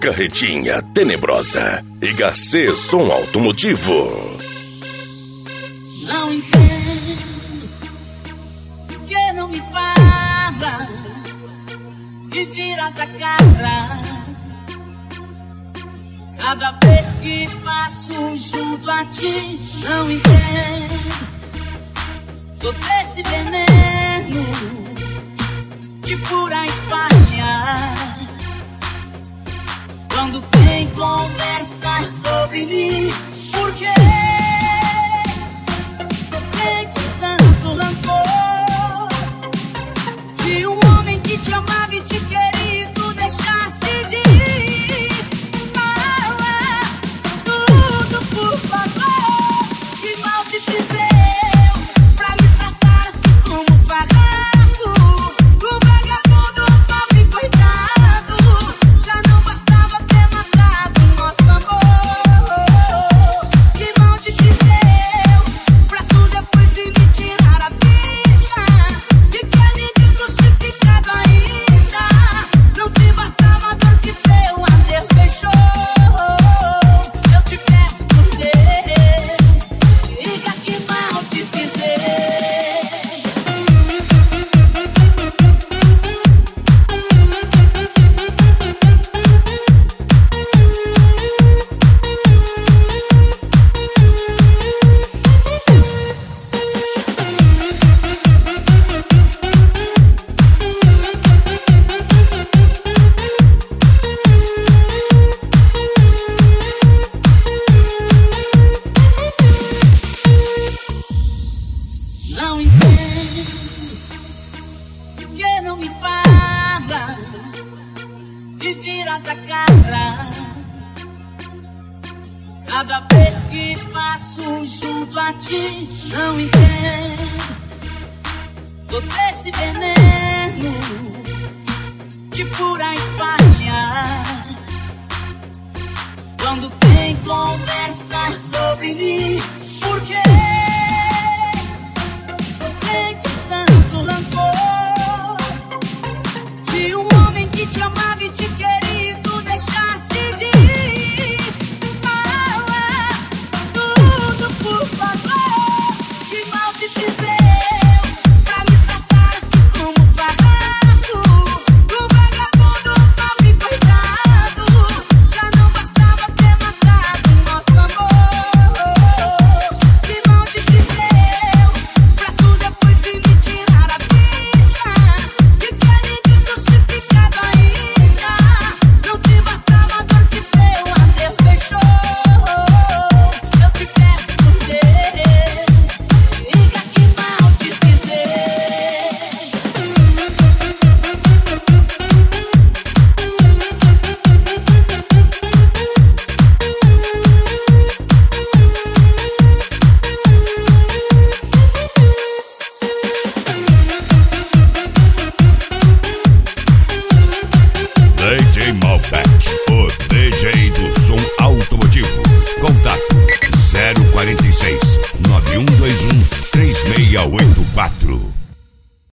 Carretinha Tenebrosa e Garcê Som Automotivo. Não entendo que não me fala e vira essa cara cada vez que passo junto a ti. Não entendo todo esse veneno que por aí espalha quando tem conversa sobre mim. Por quê? Sentes tanto rancor de um homem que te amava e te queria e tu deixaste de ir. Fala tudo, por favor. Que mal te fiz eu pra me tratar assim como farrapo? O vagabundo, pobre coitado, já não bastava ter matado nosso amor. Que mal te fiz eu pra tu depois de me tirar a vida e quer me ver crucificado ainda. Não te bastava a dor que teu adeus deixou. Eu te peço por Deus, diga que mal te fiz eu. Não entendo que não me fala e vira essa cara cada vez que passo junto a ti. Não entendo todo esse veneno que por aí espalha quando tem conversa sobre mim. Por quê? Sentes tanto rancor de um homem que te amava e te queria e tu deixaste de ir. Fala tudo, por favor. Que mal te fiz eu